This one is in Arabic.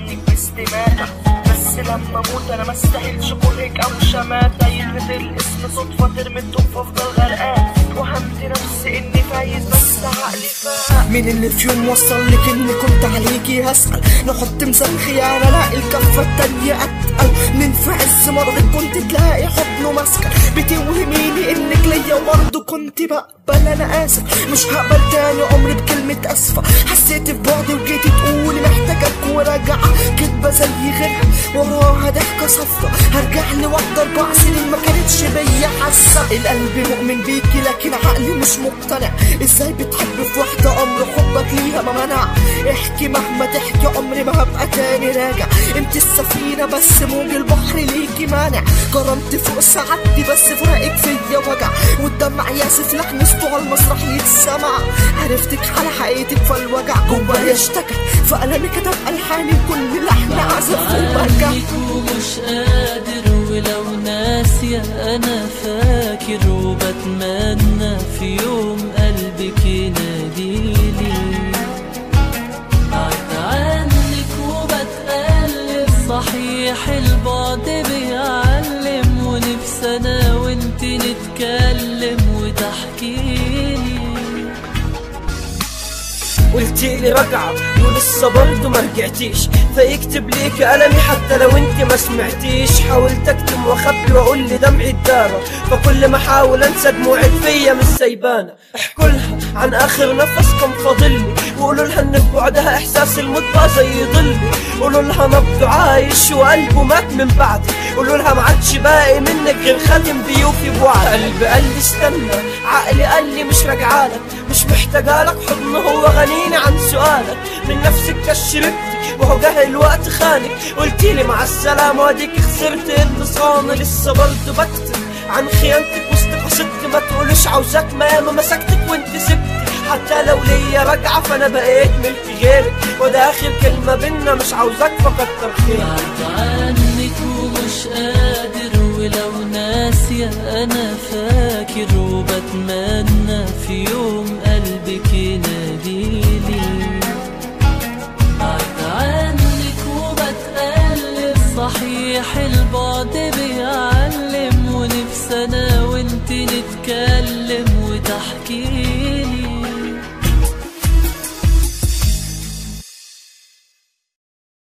عنك باستماتة، بس لما اموت انا مستاهلش كرهك او شماتة. ينهد الاسم صدفة ترمي الطوب فافضل غرقان، وهمت نفسي اني فايز بس عقلي فاق. مين اللي في يوم وصل لك اني كنت عليكي هسأل؟ نحط ميزان خيانة الاقي الكفة التانية اتقل. من في عز مرضك كنت تلاقي حضنه مسكن، بتوهميني انك ليا وبرضه كنت بقبل. انا اسف مش هقبل تاني عمري بكلمة اسفة، حسيت في بعدي وجيتي تقولي محتاجك وراجعة. كدبة زي غيرها وراها ضحكة صفرا، هرجع لوحدة 4 سنين ما كانتش بيا حاسة. القلب مؤمن بيكي لكن عقلي مش مقتنع، ازاي بتحب في واحدة امر حبك ليها ما منع؟ احكي مهما تحكي عمري ما هبقى تاني راجع. انت السفينة بس موج البحر ليكي مانع، كرمت فوق سعادتي بس فراقك فيا وجع. والدمع ياسف لحنسته على المسرح يتسمع، عرفتك على حقيقتك فالوجع جوايا اشتكى، فقلمي كتب الحاني كل لحن عزف وبرجع. ومش قادر ولو ناسية انا فاكر، وبتمنى في يوم قلبك يناديلي. بعد عنك وبتقلب صحيح البعد بيعلم، ونفسي انا وانت نتكلم وتحكيلي. قلتيلي رجعة ولسه برضه ما رجعتيش، فيكتب ليك قلمي حتى لو انت ما سمعتيش. حاولت اكتم واخبي واقول لدمعي الدارة، فكل ما احاول انسى دموعك فيا مش سايبانة. احكوا لها عن اخر نفس كان فاضلي، وقولوا لها ان ببعدها احساس الموت بقى زي ظلي. قولوا لها نبضه عايش وقلبه مات من بعدي، قولوا لها ما عادش باقي منك غير خاتم بيوفي بوعد. قلبي قال لي استنى، عقلي قال لي مش راجعالك، مش محتاجالك حضن هو غنيني عن سؤالك. من نفسك كشربتي وهو جه الوقت خانك، قلتيلي مع السلامة واديك خسرت اتصالي. لسه برضه بكتب عن خيانتك وسط قصتي، ما تقولش عاوزاك ما ياما مسكتك وانت سبتي. حتى لو ليا راجعة فانا بقيت ملك غيرك، وده اخر كلمة بينا مش عاوزاك فكتر خيرك. بعد عنك ومش قادر ولو ناسية انا فاكر، وبتمنى في يوم قلبك يناديلي. بعد عنك وبتقلب صحيح البعد